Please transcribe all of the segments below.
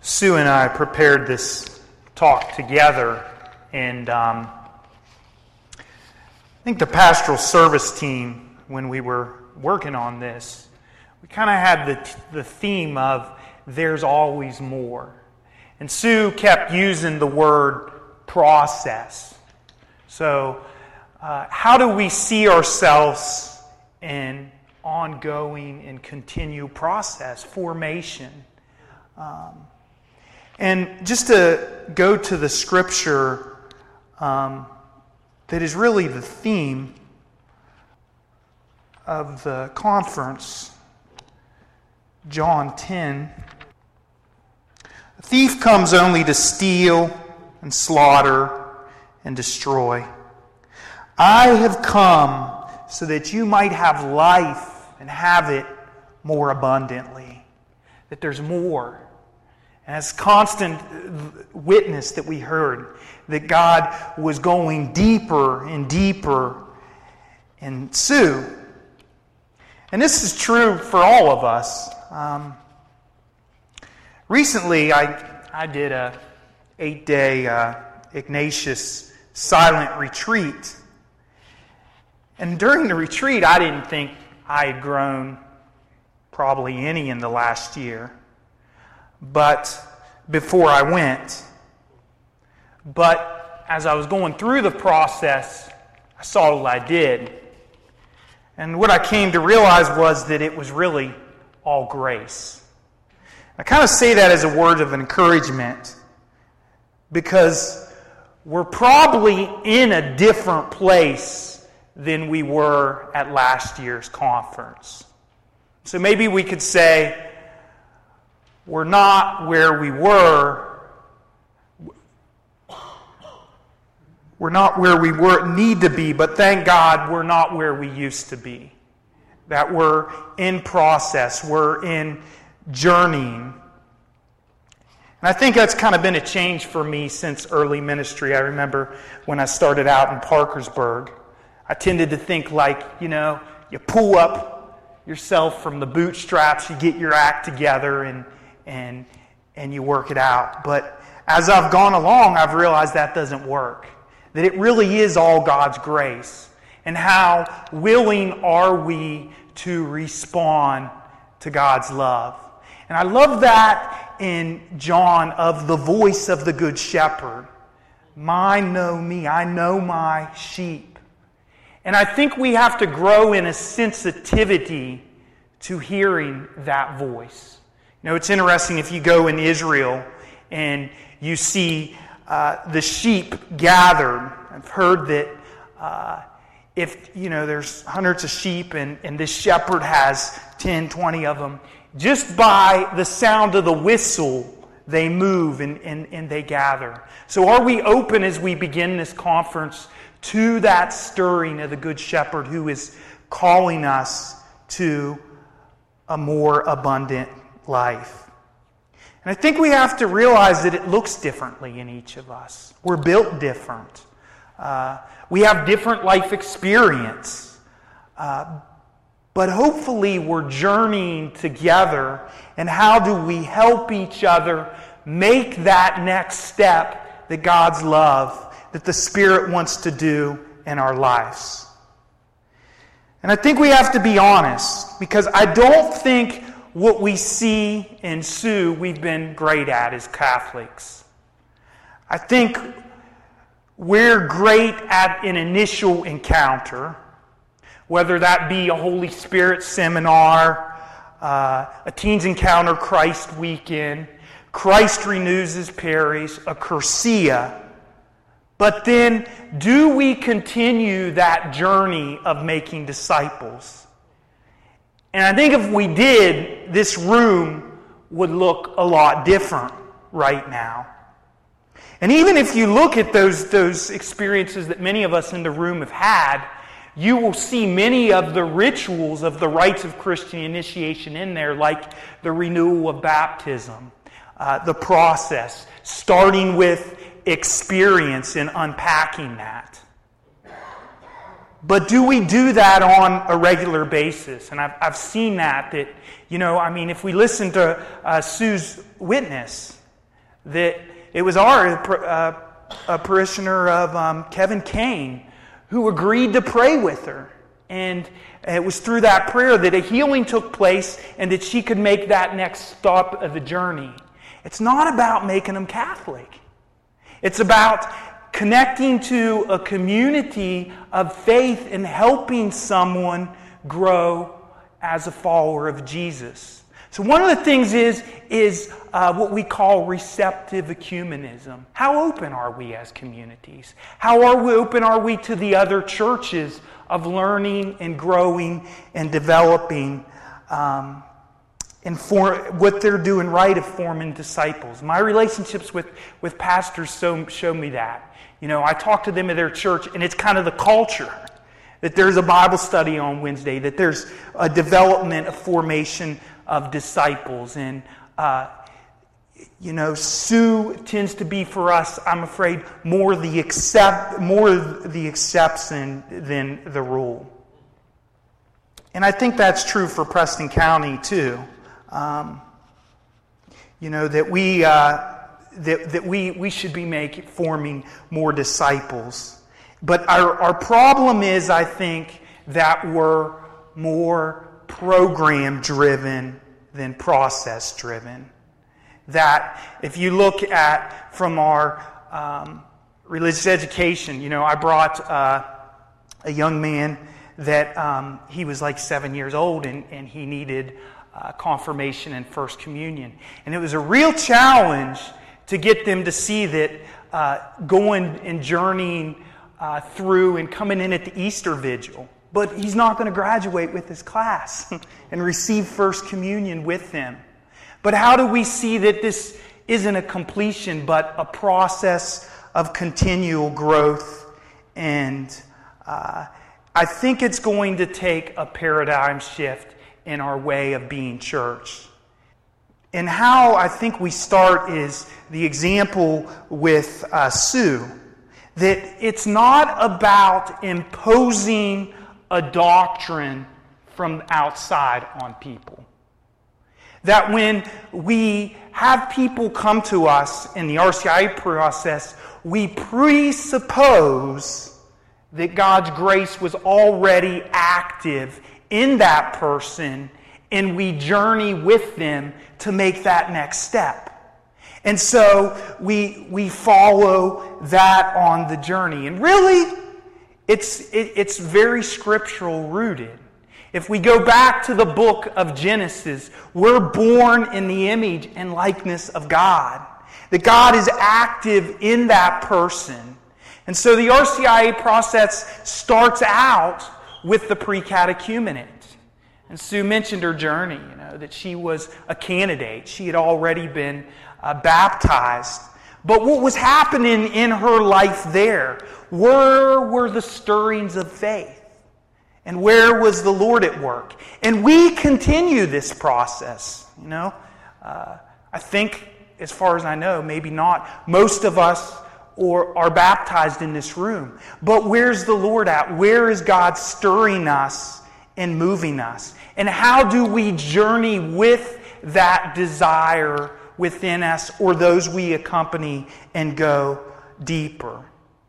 Sue and I prepared this talk together, and I think the pastoral service team, when we were working on this, we kind of had the theme of there's always more. And Sue kept using the word process. So how do we see ourselves in ongoing and continued process, formation? And just to go to the scripture that is really the theme of the conference, John 10. A thief comes only to steal and slaughter and destroy. I have come so that you might have life and have it more abundantly. That there's more. And as constant witness that we heard, that God was going deeper and deeper in Sue. And this is true for all of us. Recently, I did a 8-day Ignatius silent retreat. And during the retreat, I didn't think I had grown probably any in the last year. But before I went. But as I was going through the process, I saw what I did. And what I came to realize was that it was really all grace. I kind of say that as a word of encouragement because we're probably in a different place than we were at last year's conference. So maybe we could say, we're not where we were. We're not where we need to be, but thank God we're not where we used to be. That we're in process, we're in journeying. And I think that's kind of been a change for me since early ministry. I remember when I started out in Parkersburg, I tended to think like, you pull up yourself from the bootstraps, you get your act together, and you work it out. But as I've gone along, I've realized that doesn't work. That it really is all God's grace. And how willing are we to respond to God's love. And I love that in John of the voice of the Good Shepherd. Mine know me, I know my sheep. And I think we have to grow in a sensitivity to hearing that voice. It's interesting if you go in Israel and you see the sheep gathered. I've heard that if there's hundreds of sheep and this shepherd has 10, 20 of them, just by the sound of the whistle, they move and they gather. So are we open as we begin this conference to that stirring of the Good Shepherd who is calling us to a more abundant life? And I think we have to realize that it looks differently in each of us. We're built different. We have different life experience. But hopefully we're journeying together. And how do we help each other make that next step that God's love, that the Spirit wants to do in our lives? And I think we have to be honest, because I don't think what we see in Sue we've been great at as Catholics. I think we're great at an initial encounter, whether that be a Holy Spirit seminar, a Teens Encounter Christ weekend, Christ Renews His Parish, a Curcia. But then, do we continue that journey of making disciples? And I think if we did, this room would look a lot different right now. And even if you look at those experiences that many of us in the room have had, you will see many of the rituals of the rites of Christian initiation in there, like the renewal of baptism, the process, starting with experience and unpacking that. But do we do that on a regular basis? And I've seen that if we listen to Sue's witness, That it was a parishioner of Kevin Kane who agreed to pray with her. And it was through that prayer that a healing took place and that she could make that next stop of the journey. It's not about making them Catholic. It's about connecting to a community of faith and helping someone grow as a follower of Jesus. So one of the things is what we call receptive ecumenism. How open are we as communities? How open are we to the other churches of learning and growing and developing and for what they're doing right of forming disciples? My relationships with pastors show me that. I talk to them at their church, and it's kind of the culture that there's a Bible study on Wednesday, that there's a development, a formation of disciples. And, Sue tends to be for us, I'm afraid, more the exception than the rule. And I think that's true for Preston County, too. That we should be forming more disciples. But our problem is, I think, that we're more program-driven than process-driven. That if you look at from our religious education, I brought a young man that he was like 7 years old and he needed confirmation and First Communion. And it was a real challenge to get them to see that going and journeying through and coming in at the Easter Vigil. But he's not going to graduate with his class and receive First Communion with them. But how do we see that this isn't a completion, but a process of continual growth? And I think it's going to take a paradigm shift in our way of being church. And how I think we start is the example with Sue. That it's not about imposing a doctrine from outside on people. That when we have people come to us in the RCIA process, we presuppose that God's grace was already active in that person, and we journey with them to make that next step. And so we follow that on the journey. And really, it's very scriptural rooted. If we go back to the book of Genesis, we're born in the image and likeness of God. That God is active in that person. And so the RCIA process starts out with the pre-catechumenate. And Sue mentioned her journey, that she was a candidate. She had already been baptized. But what was happening in her life there? Where were the stirrings of faith? And where was the Lord at work? And we continue this process. I think, as far as I know, maybe not most of us are baptized in this room. But where's the Lord at? Where is God stirring us and moving us? And how do we journey with that desire within us, or those we accompany, and go deeper?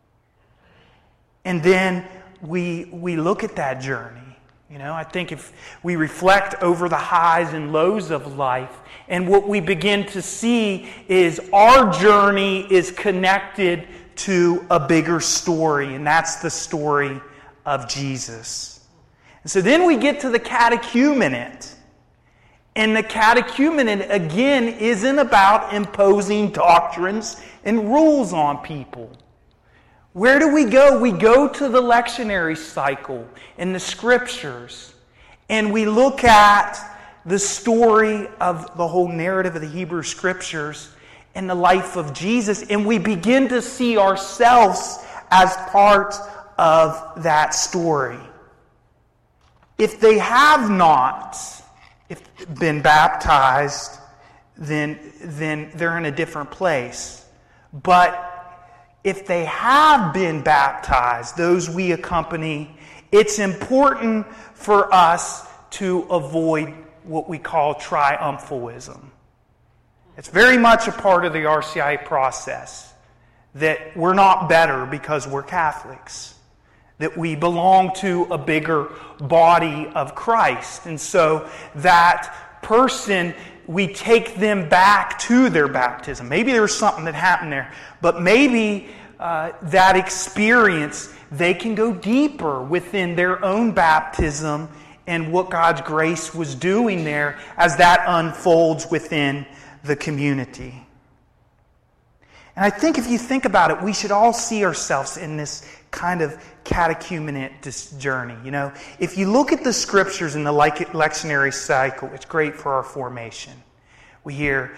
And then we look at that journey. I think if we reflect over the highs and lows of life, and what we begin to see is our journey is connected to a bigger story, and that's the story of Jesus. And so then we get to the catechumenate. And the catechumenate, again, isn't about imposing doctrines and rules on people. Where do we go? We go to the lectionary cycle in the Scriptures, and we look at the story of the whole narrative of the Hebrew Scriptures and the life of Jesus, and we begin to see ourselves as part of that story. If they have not been baptized, then they're in a different place. But if they have been baptized, those we accompany, it's important for us to avoid what we call triumphalism. It's very much a part of the RCIA process that we're not better because we're Catholics, that we belong to a bigger body of Christ. And so that person, we take them back to their baptism. Maybe there was something that happened there, but maybe that experience, they can go deeper within their own baptism and what God's grace was doing there as that unfolds within the community. And I think if you think about it, we should all see ourselves in this kind of catechumenate journey. You know, if you look at the scriptures in the lectionary cycle, it's great for our formation. We hear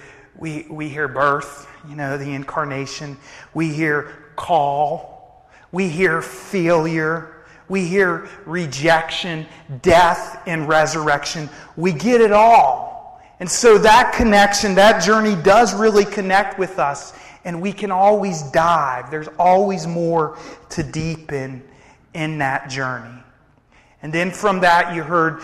birth, you know, the incarnation. We hear call. We hear failure. We hear rejection, death, and resurrection. We get it all. And so that connection, that journey does really connect with us. And we can always dive. There's always more to deepen in that journey. And then from that, you heard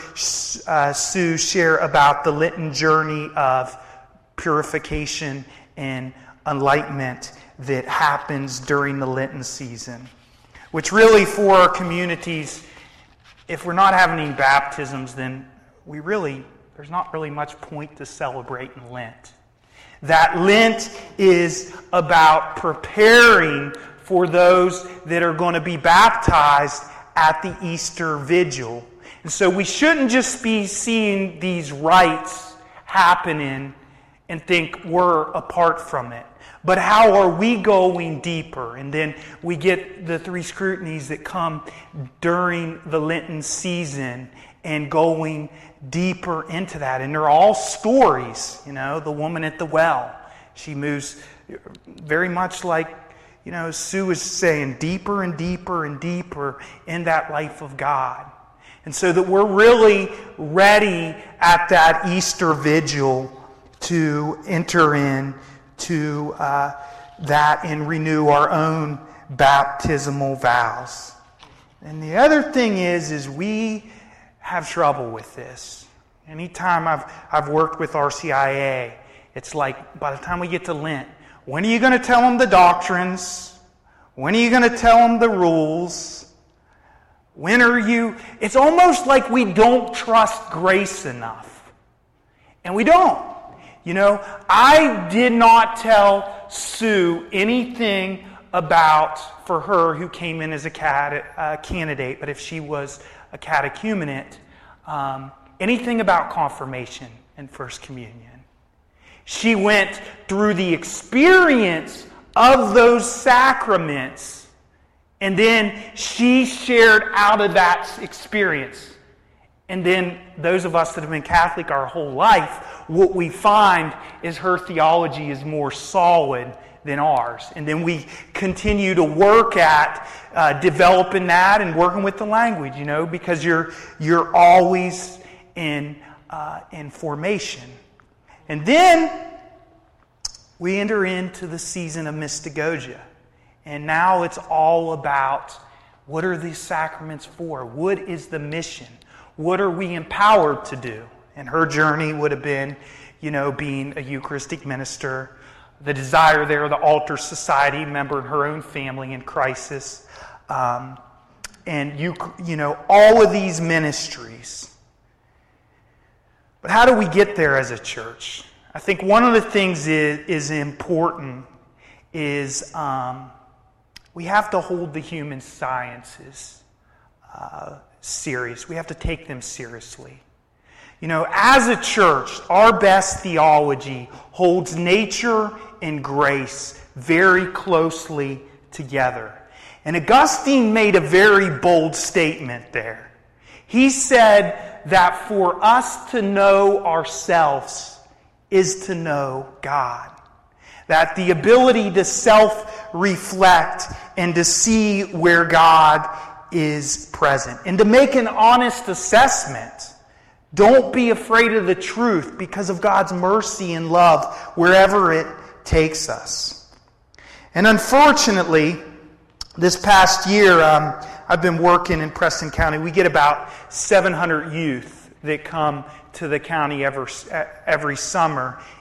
Sue share about the Lenten journey of purification and enlightenment that happens during the Lenten season. Which really, for our communities, if we're not having any baptisms, then there's not really much point to celebrate in Lent. That Lent is about preparing for those that are going to be baptized at the Easter Vigil. And so we shouldn't just be seeing these rites happening and think we're apart from it. But how are we going deeper? And then we get the three scrutinies that come during the Lenten season and going deeper into that. And they're all stories. You know, the woman at the well, she moves very much like, you know, Sue was saying, deeper and deeper and deeper in that life of God. And so that we're really ready at that Easter Vigil to enter in to that and renew our own baptismal vows. And the other thing is we have trouble with this. Anytime I've worked with RCIA, it's like by the time we get to Lent, when are you going to tell them the doctrines? When are you going to tell them the rules? When are you... It's almost like we don't trust grace enough. And we don't. You know, I did not tell Sue anything about, for her who came in as a candidate, but if she was a catechumenate, anything about confirmation and First Communion. She went through the experience of those sacraments, and then she shared out of that experience. And then those of us that have been Catholic our whole life, what we find is her theology is more solid than ours. And then we continue to work at developing that and working with the language, you know, because you're always in formation. And then we enter into the season of Mystagogia. And now it's all about what are these sacraments for? What is the mission? What are we empowered to do? And her journey would have been, you know, being a Eucharistic minister, the desire there of the Altar Society, member of her own family in crisis, and you know, all of these ministries. But how do we get there as a church? I think one of the things is important is we have to hold the human sciences serious. We have to take them seriously. You know, as a church, our best theology holds nature and grace very closely together. And Augustine made a very bold statement there. He said that for us to know ourselves is to know God. That the ability to self-reflect and to see where God is present. And to make an honest assessment. Don't be afraid of the truth because of God's mercy and love wherever it takes us. And unfortunately, this past year, I've been working in Preston County. We get about 700 youth that come to the county every summer.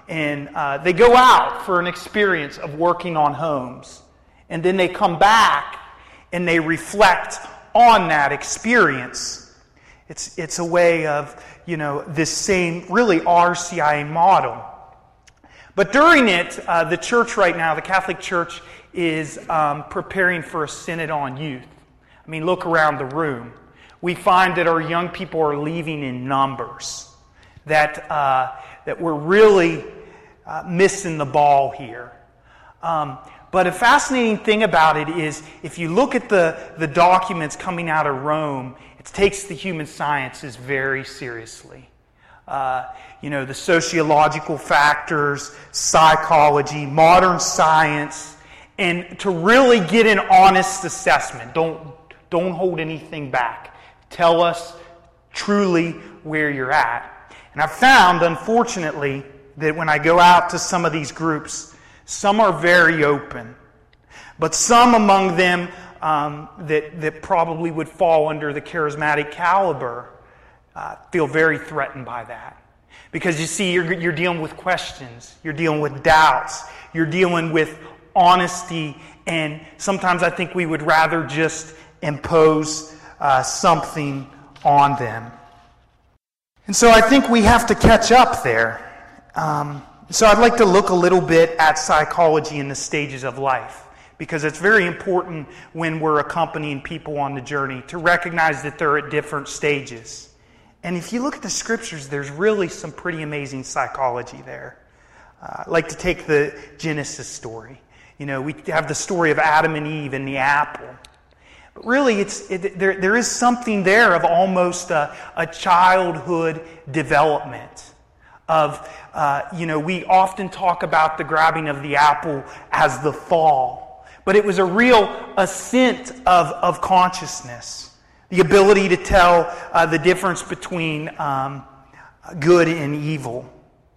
they go out for an experience of working on homes. And then they come back and they reflect on that experience. It's a way of, this same, really RCIA model. But during it, the church right now, the Catholic Church, is preparing for a synod on youth. I mean, look around the room. We find that our young people are leaving in numbers. That we're really missing the ball here. But a fascinating thing about it is, if you look at the documents coming out of Rome, it takes the human sciences very seriously. The sociological factors, psychology, modern science, and to really get an honest assessment. Don't hold anything back. Tell us truly where you're at. And I've found, unfortunately, that when I go out to some of these groups, some are very open, but some among them that probably would fall under the charismatic caliber feel very threatened by that. Because you see, you're dealing with questions, you're dealing with doubts, you're dealing with honesty, and sometimes I think we would rather just impose something on them. And so I think we have to catch up there. So I'd like to look a little bit at psychology in the stages of life, because it's very important when we're accompanying people on the journey to recognize that they're at different stages. And if you look at the scriptures, there's really some pretty amazing psychology there. I'd like to take the Genesis story. We have the story of Adam and Eve and the apple. But really, there is something there of almost a childhood development. We often talk about the grabbing of the apple as the fall. But it was a real ascent of consciousness. The ability to tell the difference between good and evil.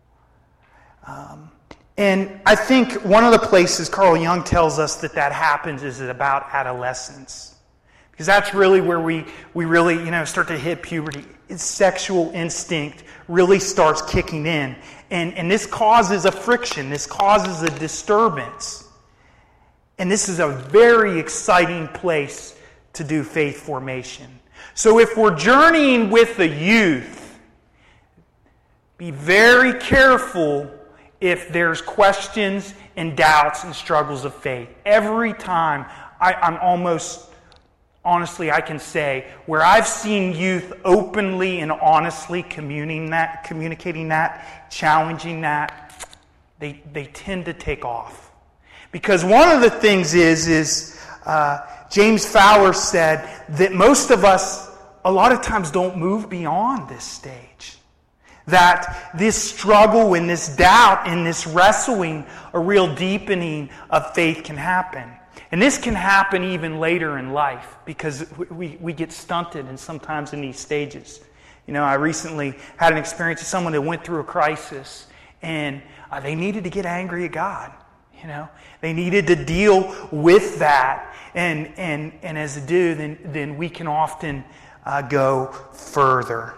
And I think one of the places Carl Jung tells us that happens is about adolescence. Because that's really where we really, start to hit puberty. It's sexual instinct really starts kicking in. And this causes a friction. This causes a disturbance. And this is a very exciting place to do faith formation. So if we're journeying with the youth, be very careful if there's questions and doubts and struggles of faith. Every time, I'm almost... honestly, I can say, where I've seen youth openly and honestly communicating that, challenging that, they tend to take off. Because one of the things is James Fowler said that most of us, a lot of times, don't move beyond this stage. That this struggle and this doubt and this wrestling, a real deepening of faith can happen. And this can happen even later in life because we get stunted and sometimes in these stages. I recently had an experience with someone that went through a crisis and they needed to get angry at God. They needed to deal with that. And as they do, then we can often go further.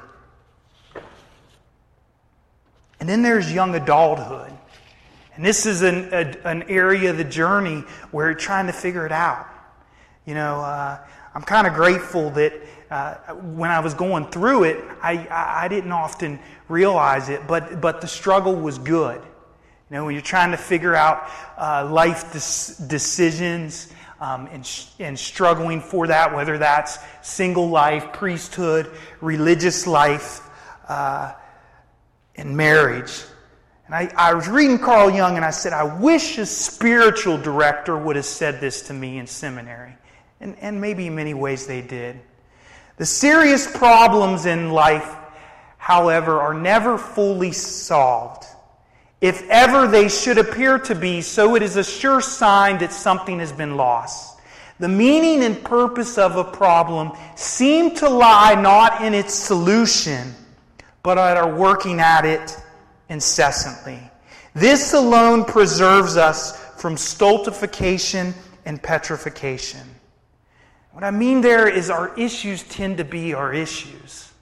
And then there's young adulthood. And this is an area of the journey where you're trying to figure it out. I'm kind of grateful that when I was going through it, I didn't often realize it, but the struggle was good. When you're trying to figure out life decisions and struggling for that, whether that's single life, priesthood, religious life, and marriage. And I was reading Carl Jung and I said, I wish a spiritual director would have said this to me in seminary. And maybe in many ways they did. The serious problems in life, however, are never fully solved. If ever they should appear to be, so it is a sure sign that something has been lost. The meaning and purpose of a problem seem to lie not in its solution, but at our working at it incessantly. This alone preserves us from stultification and petrification. What I mean there is our issues tend to be our issues.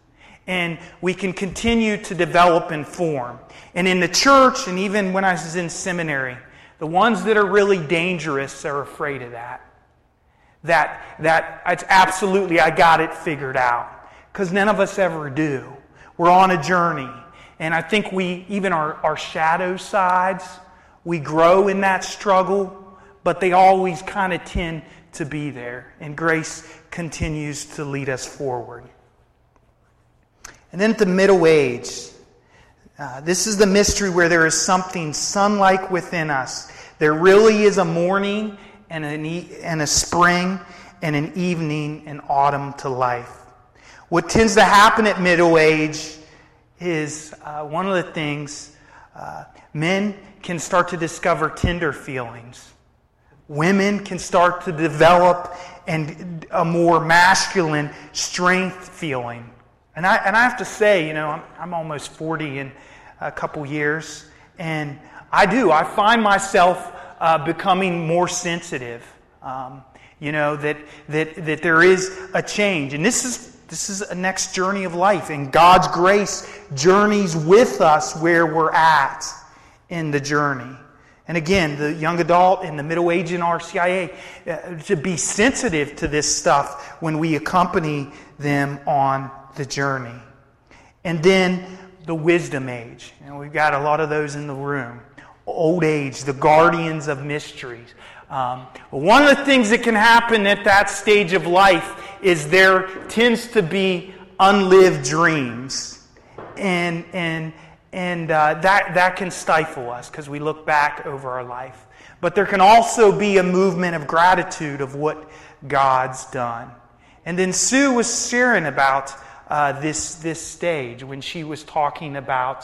and we can continue to develop and form. And in the church, and even when I was in seminary, the ones that are really dangerous are afraid of that. That it's absolutely, I got it figured out. Because none of us ever do. We're on a journey. And I think even our shadow sides, we grow in that struggle, but they always kind of tend to be there. And grace continues to lead us forward. And then at the middle age, this is the mystery where there is something sun-like within us. There really is a morning and a spring and an evening and autumn to life. What tends to happen at middle age is one of the things, men can start to discover tender feelings. Women can start to develop a more masculine strength feeling. And I have to say, I'm almost 40 in a couple years, and I find myself becoming more sensitive. That there is a change, and this is a next journey of life, and God's grace journeys with us where we're at in the journey. And again, the young adult and the middle age in RCIA, to be sensitive to this stuff when we accompany them on the journey. And then the wisdom age. We've got a lot of those in the room. Old age, the guardians of mysteries. One of the things that can happen at that stage of life is there tends to be unlived dreams. And that can stifle us because we look back over our life. But there can also be a movement of gratitude of what God's done. And then Sue was sharing about this stage when she was talking about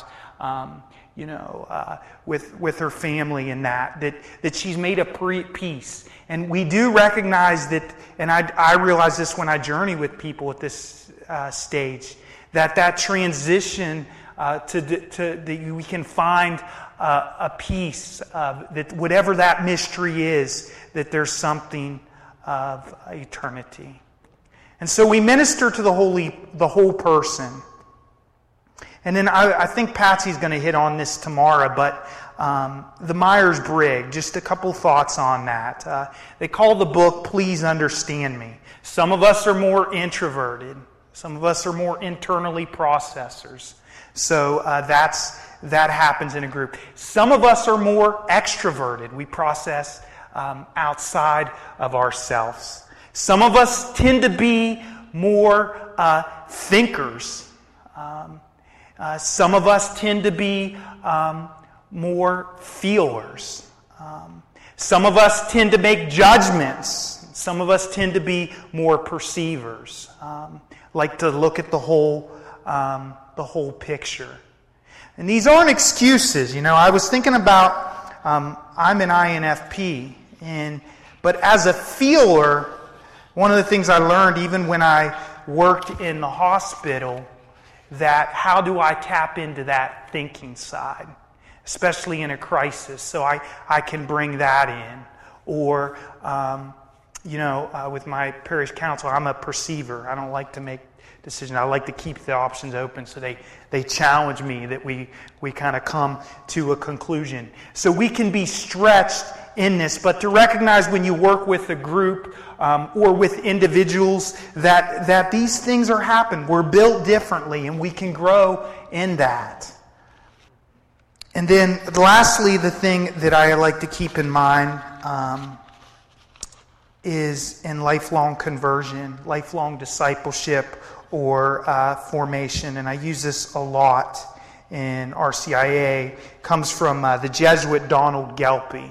with her family and that she's made a peace. And we do recognize that, and I realize this when I journey with people at this stage, that transition that we can find a peace, that whatever that mystery is, that there's something of eternity. And so we minister to the whole person. And then I think Patsy's going to hit on this tomorrow, but the Myers-Briggs, just a couple thoughts on that. They call the book Please Understand Me. Some of us are more introverted. Some of us are more internally processors. So that happens in a group. Some of us are more extroverted. We process outside of ourselves. Some of us tend to be more thinkers. Some of us tend to be more feelers. Some of us tend to make judgments. Some of us tend to be more perceivers. Like to look at the whole picture. And these aren't excuses. I was thinking about I'm an INFP, but as a feeler, one of the things I learned even when I worked in the hospital, that how do I tap into that thinking side, especially in a crisis, so I can bring that in. Or, with my parish council, I'm a perceiver. I don't like to make decisions. I like to keep the options open, so they challenge me that we kind of come to a conclusion. So we can be stretched in this, but to recognize when you work with a group or with individuals that these things are happening. We're built differently, and we can grow in that. And then lastly, the thing that I like to keep in mind is in lifelong conversion, lifelong discipleship, or formation. And I use this a lot in RCIA. It comes from the Jesuit Donald Gelpy.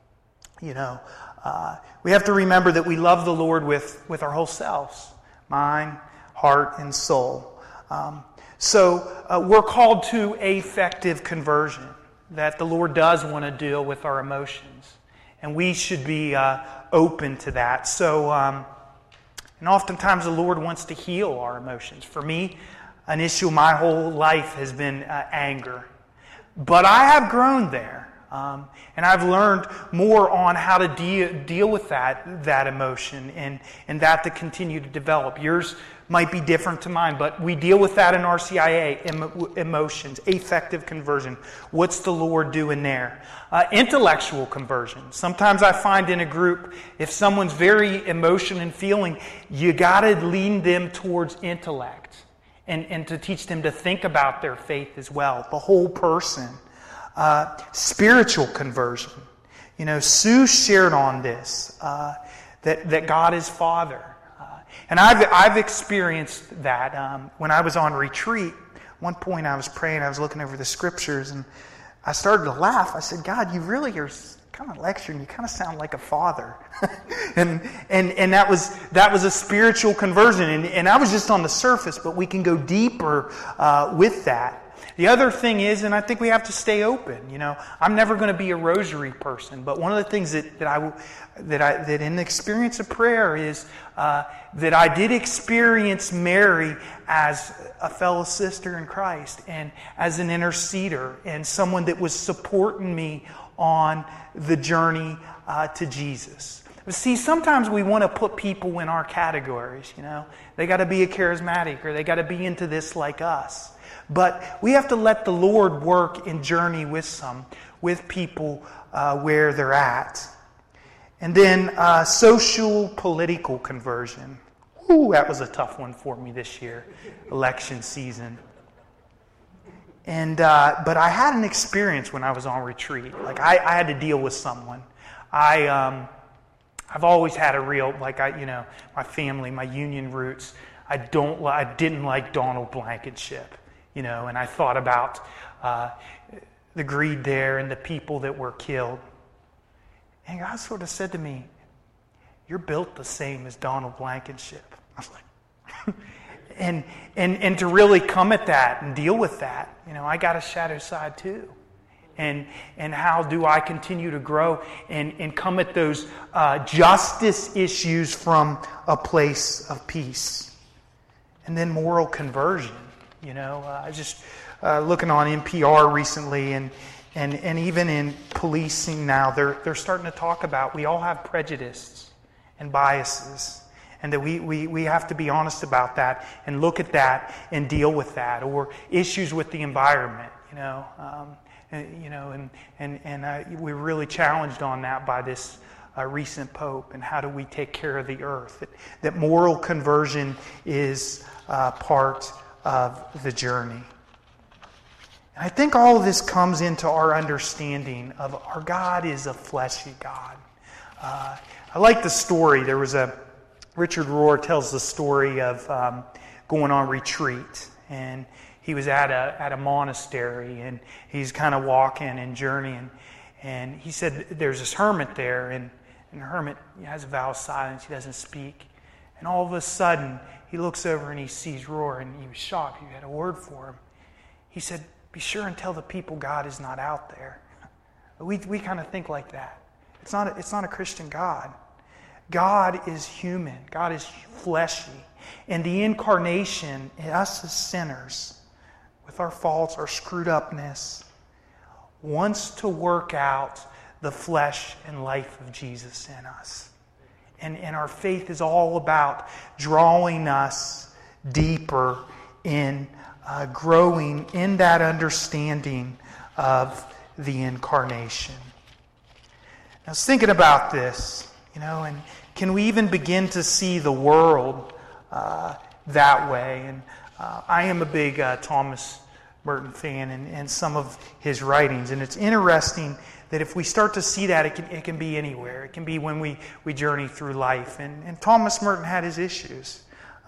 We have to remember that we love the Lord with our whole selves, mind, heart, and soul. So we're called to effective conversion, that the Lord does want to deal with our emotions. And we should be open to that. So, and oftentimes the Lord wants to heal our emotions. For me, an issue my whole life has been anger. But I have grown there. And I've learned more on how to deal with that emotion and that to continue to develop. Yours might be different to mine, but we deal with that in RCIA, emotions, affective conversion. What's the Lord doing there? Intellectual conversion. Sometimes I find in a group, if someone's very emotion and feeling, you got to lean them towards intellect and to teach them to think about their faith as well, the whole person. Spiritual conversion. Sue shared on this, that God is Father. And I've experienced that when I was on retreat. One point I was praying, I was looking over the scriptures, and I started to laugh. I said, God, you really are kind of lecturing. You kind of sound like a father. and that was a spiritual conversion. And I was just on the surface, but we can go deeper with that. The other thing is, and I think we have to stay open. I'm never going to be a rosary person, but one of the things that in the experience of prayer is that I did experience Mary as a fellow sister in Christ and as an interceder and someone that was supporting me on the journey to Jesus. See, sometimes we want to put people in our categories. They got to be a charismatic or they got to be into this like us. But we have to let the Lord work and journey with people where they're at. And then social political conversion. Ooh, that was a tough one for me this year, election season. And but I had an experience when I was on retreat. Like I had to deal with someone. I've always had a real my family, my Union roots. I didn't like Donald Blankenship. And I thought about the greed there and the people that were killed. And God sort of said to me, you're built the same as Donald Blankenship. I was like, and to really come at that and deal with that, I got a shadow side too. And how do I continue to grow and come at those justice issues from a place of peace? And then moral conversion. I just looking on NPR recently, and even in policing now, they're starting to talk about we all have prejudices and biases, and that we have to be honest about that and look at that and deal with that, or issues with the environment. We're really challenged on that by this recent Pope, and how do we take care of the earth? That moral conversion is part of the journey. And I think all of this comes into our understanding of our God is a fleshy God. I like the story. There was Richard Rohr tells the story of going on retreat, and he was at a monastery, and he's kind of walking and journeying, and he said there's this hermit there, and the hermit has a vow of silence. He doesn't speak, and all of a sudden he looks over and he sees Rohr, and he was shocked. He had a word for him. He said, be sure and tell the people God is not out there. We kind of think like that. It's not a Christian God. God is human. God is fleshy. And the incarnation, us as sinners, with our faults, our screwed upness, wants to work out the flesh and life of Jesus in us. And our faith is all about drawing us deeper in growing in that understanding of the incarnation. I was thinking about this, and can we even begin to see the world that way? And I am a big Thomas Merton fan and some of his writings, and it's interesting that if we start to see that, it can be anywhere. It can be when we journey through life. And Thomas Merton had his issues.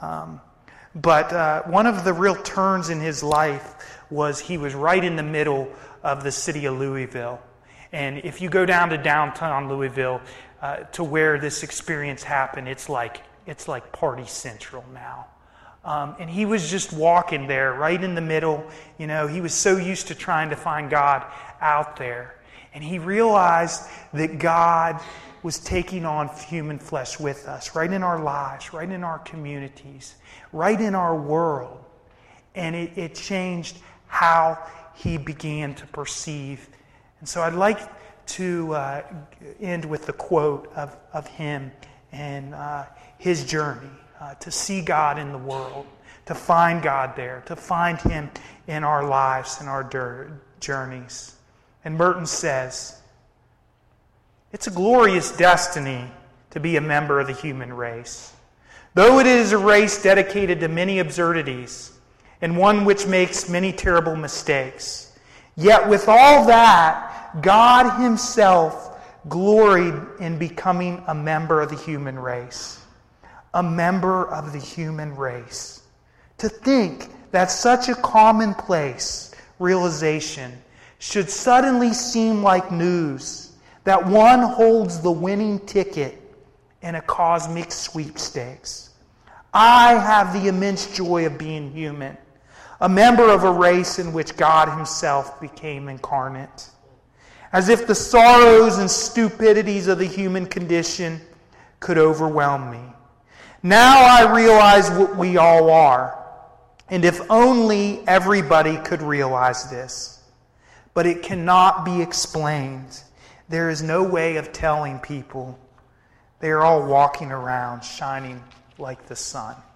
But one of the real turns in his life was he was right in the middle of the city of Louisville. And if you go down to downtown Louisville to where this experience happened, it's like Party Central now. And he was just walking there right in the middle. He was so used to trying to find God out there. And he realized that God was taking on human flesh with us, right in our lives, right in our communities, right in our world. And it changed how he began to perceive And so I'd like to end with the quote of him and his journey to see God in the world, to find God there, to find him in our lives and our journeys. And Merton says, "It's a glorious destiny to be a member of the human race. Though it is a race dedicated to many absurdities and one which makes many terrible mistakes, yet with all that, God himself gloried in becoming a member of the human race." A member of the human race. To think that such a commonplace realization should suddenly seem like news, that one holds the winning ticket in a cosmic sweepstakes. I have the immense joy of being human, a member of a race in which God himself became incarnate. As if the sorrows and stupidities of the human condition could overwhelm me. Now I realize what we all are, and if only everybody could realize this. But it cannot be explained. There is no way of telling people. They are all walking around shining like the sun.